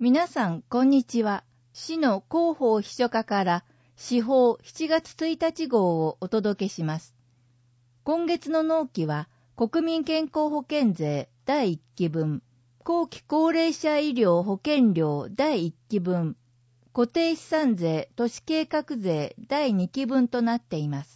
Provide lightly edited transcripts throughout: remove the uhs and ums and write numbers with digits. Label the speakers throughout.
Speaker 1: 皆さん、こんにちは。市の広報秘書課から市報7月1日号をお届けします。今月の納期は、国民健康保険税第1期分、後期高齢者医療保険料第1期分、固定資産税都市計画税第2期分となっています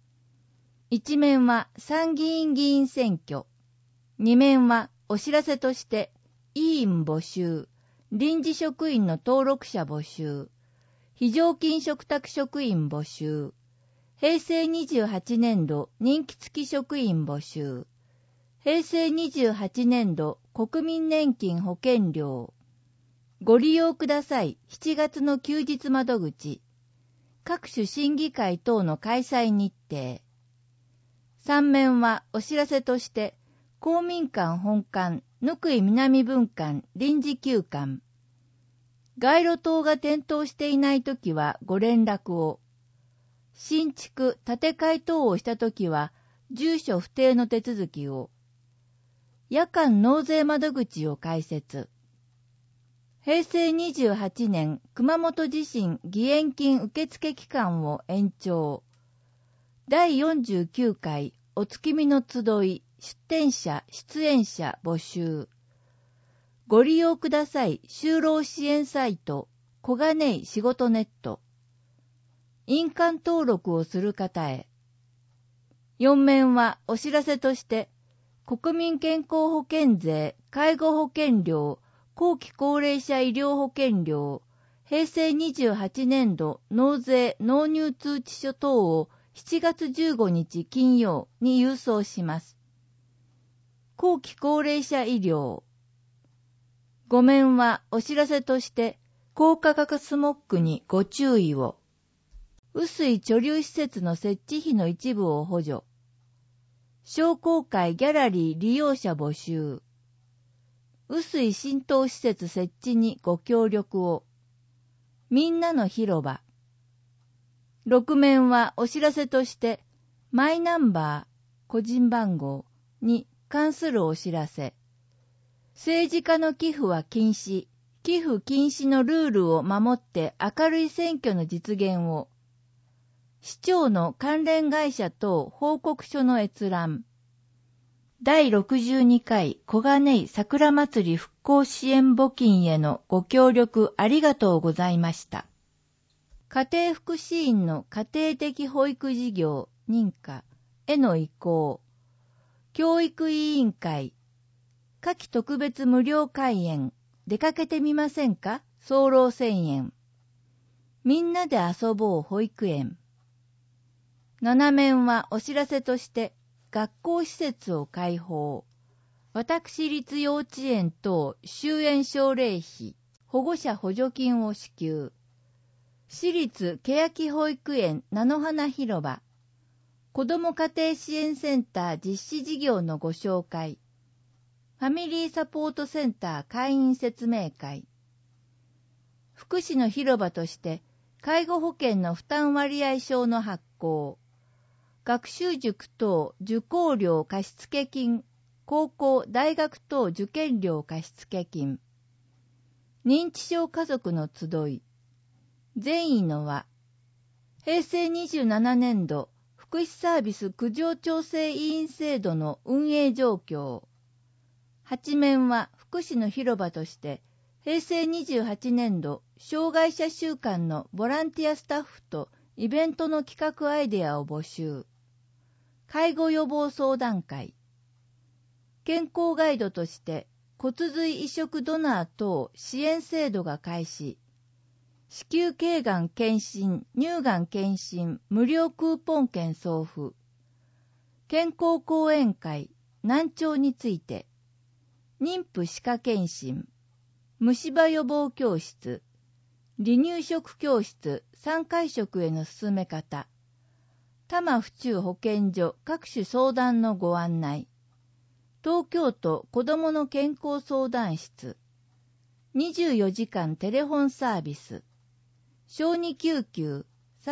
Speaker 1: 。1面は参議院議員選挙、2面はお知らせとして委員募集、臨時職員の登録者募集、非常勤嘱託職員募集、平成28年度任期付き職員募集、平成28年度国民年金保険料、ご利用ください7月の休日窓口、各種審議会等の開催日程。3面はお知らせとして、公民館本館、貫井南分館臨時休館。街路灯が点灯していないときはご連絡を。新築、建て替え等をしたときは、住所不定の手続きを。夜間納税窓口を開設。平成28年熊本地震義援金受付期間を延長。第49回お月見の集い出展者出演者募集。ご利用ください就労支援サイト小金井仕事ネット。印鑑登録をする方へ。4面はお知らせとして国民健康保険税介護保険料後期高齢者医療保険料平成28年度納税納入通知書等を7月15日金曜に郵送します。後期高齢者医療。5面はお知らせとして、高価格スモッグにご注意を。雨水貯留施設の設置費の一部を補助。商工会ギャラリー利用者募集。雨水浸透施設設置にご協力を。みんなの広場。6面はお知らせとして、マイナンバー、個人番号に関するお知らせ。政治家の寄付は禁止、寄付禁止のルールを守って明るい選挙の実現を。市長の関連会社等報告書の閲覧。第62回小金井桜祭り復興支援募金へのご協力ありがとうございました。家庭福祉院の家庭的保育事業認可への移行。教育委員会。夏季特別無料開園。出かけてみませんか早漏1000円。みんなで遊ぼう保育園。7面はお知らせとして学校施設を開放。私立幼稚園等終園奨励費保護者補助金を支給。私立欅保育園菜の花広場。子ども家庭支援センター実施事業のご紹介。ファミリーサポートセンター会員説明会。福祉の広場として介護保険の負担割合証の発行。学習塾等受講料貸付金。高校、大学等受験料貸付金。認知症家族の集い。善意の輪。平成27年度福祉サービス苦情調整委員制度の運営状況。8面は福祉の広場として平成28年度障害者週間のボランティアスタッフとイベントの企画アイデアを募集。介護予防相談会。健康ガイドとして骨髄移植ドナー等支援制度が開始。子宮頸がん検診、乳がん検診、無料クーポン券送付。健康講演会、難聴について。妊婦歯科検診。虫歯予防教室。離乳食教室、3回食への進め方。多摩府中保健所各種相談のご案内。東京都子どもの健康相談室。24時間テレフォンサービス。小児救急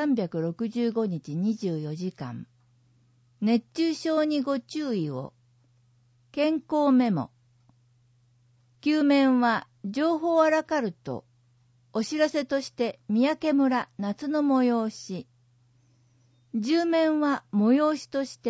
Speaker 1: 365日24時間。熱中症にご注意を。健康メモ。9面は情報アラカルト、お知らせとして三宅村夏の催し。10面は催しとして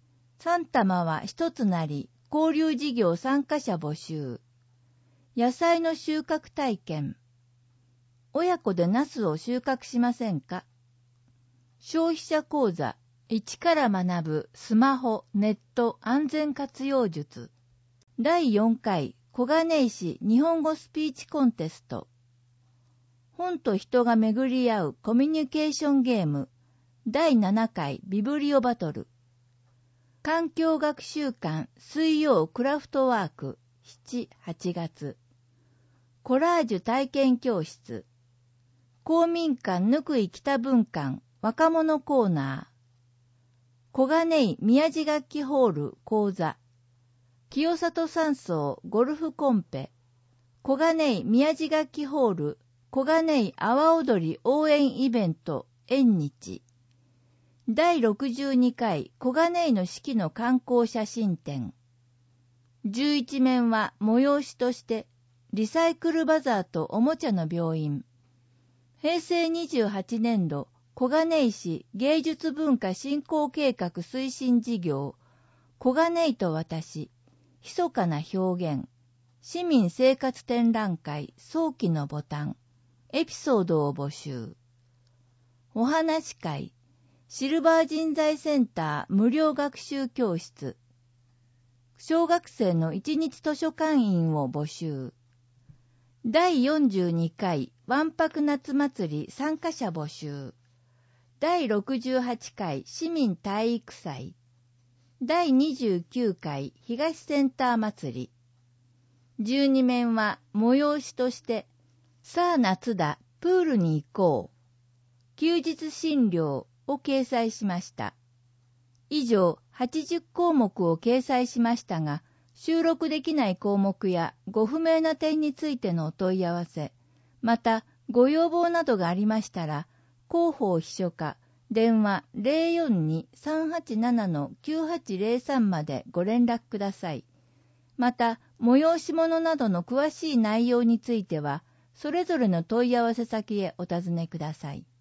Speaker 1: 、3玉は一つなり、交流事業参加者募集。野菜の収穫体験。親子でナスを収穫しませんか？消費者講座、一から学ぶスマホ、ネット安全活用術。第4回小金井市日本語スピーチコンテスト。本と人が巡り合うコミュニケーションゲーム。第7回ビブリオバトル。環境学習館水曜クラフトワーク7、8月。コラージュ体験教室。公民館ぬくい北文館若者コーナー。小金井宮地楽器ホール講座。清里山荘ゴルフコンペ。小金井宮地楽器ホール小金井阿波踊り応援イベント縁日。第62回小金井の四季の観光写真展。11面は催しとしてリサイクルバザーとおもちゃの病院。平成28年度小金井市芸術文化振興計画推進事業小金井と私密かな表現市民生活展覧会早期のボタンエピソードを募集。お話会シルバー人材センター無料学習教室。小学生の一日図書館員を募集。第42回わんぱく夏祭り参加者募集。第68回市民体育祭。第29回東センター祭り。12面は催しとしてさあ夏だプールに行こう休日診療を掲載しました。以上80項目を掲載しましたが、収録できない項目やご不明な点についてのお問い合わせ、またご要望などがありましたら、広報秘書課電話 042-387-9803 までご連絡ください。また催し物などの詳しい内容については、それぞれの問い合わせ先へお尋ねください。